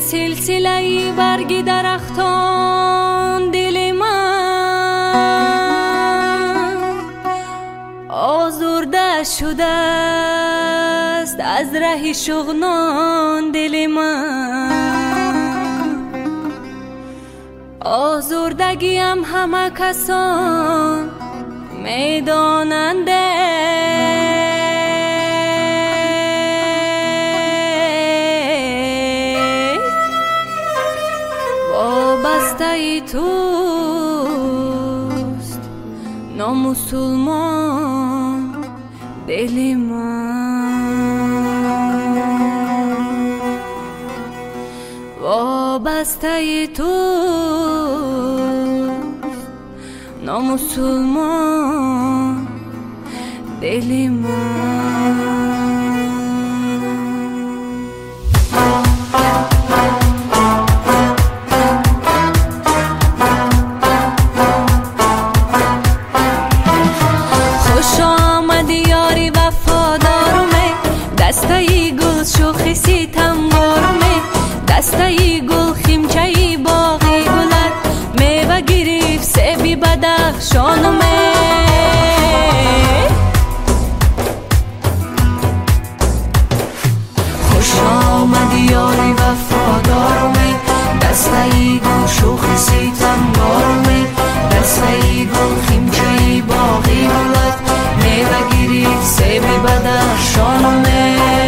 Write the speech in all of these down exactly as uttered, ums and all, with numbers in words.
سلسله برگ درختان دل من آزرده شده است از ره شغنان دل من. آزردگیم همه کسان میداننده وابسته توست نامسلمان دل من. وابسته توست نامسلمان دل من. دستای گل شاخصی تنگارمه، دستای گل خیمچه‌ای باغی گلد، میوه گرفت سیبی بدخشانمه. خوش آمدی یاری وفادارمه، دستای گل شاخصی تنگارمه، دستای گل خیمچه‌ای باغی گلد، میوه گرفت سیبی بدخشانمه.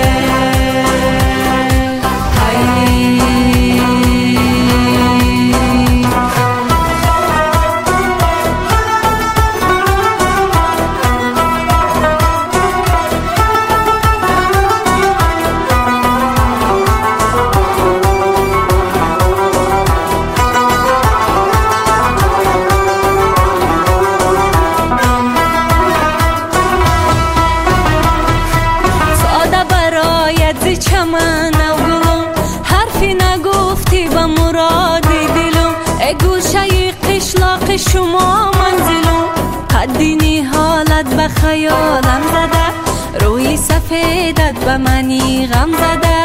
چمن و گلم حرفی نگفتی به مراد دلم، ای گوشه قشلاق شما منزلم، قدینی حالت به خیالم زده، روی سفیدت به منی غم زده.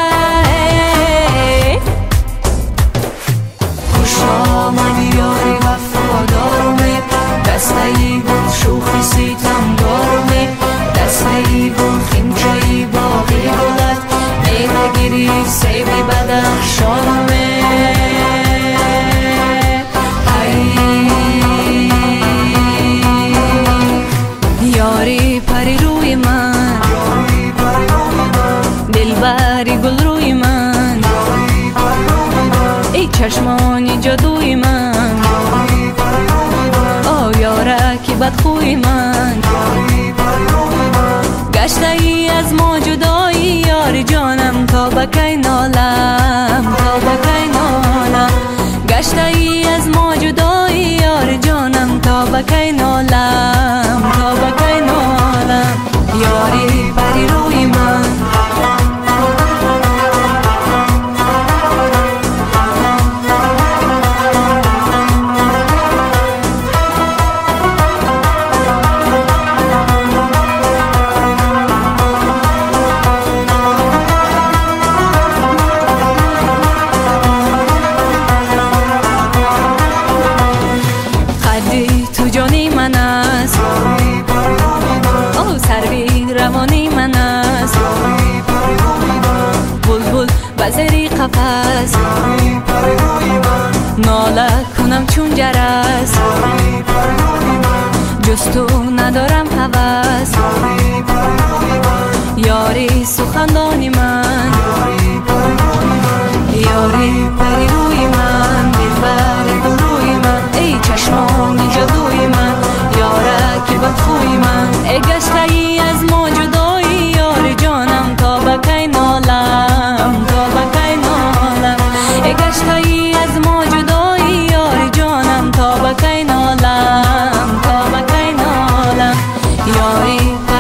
خوش آمدی یاری وفادارمه، دستای گل شوخی ستمگارمه، دستای گل خیمچه‌ای باغی گلد، میوه گرفت سیبی بدخشانمه. یاری پری روی من، دلبری گل روی من، ای چشمانی جادوی من، آه یارکی بدخوی من، گشته ای از ما جدایی یار جانم، تا بکی نالم تا بکی نالم، گشته ای از ما جدایی یار جانم، تا بکی نالم تا بکی نالم. یاری پری روی من، تو جانی من است، او سروی روانی من است، بلبل بزری قفس، ناله کنم چون جرس، جز تو ندارم هوس، یاری سخندانی من، یاری پری روی من، دلبر گل روی من، ای چشمانی جادوی من، یارکی بدخوی من، ای گشته ای از ما جدایی یار جانم، تا بکی نالم تا بکی نالم، ای گشته ای از ما جدایی یار جانم، تا بکی نالم تا بکی نالم. یاری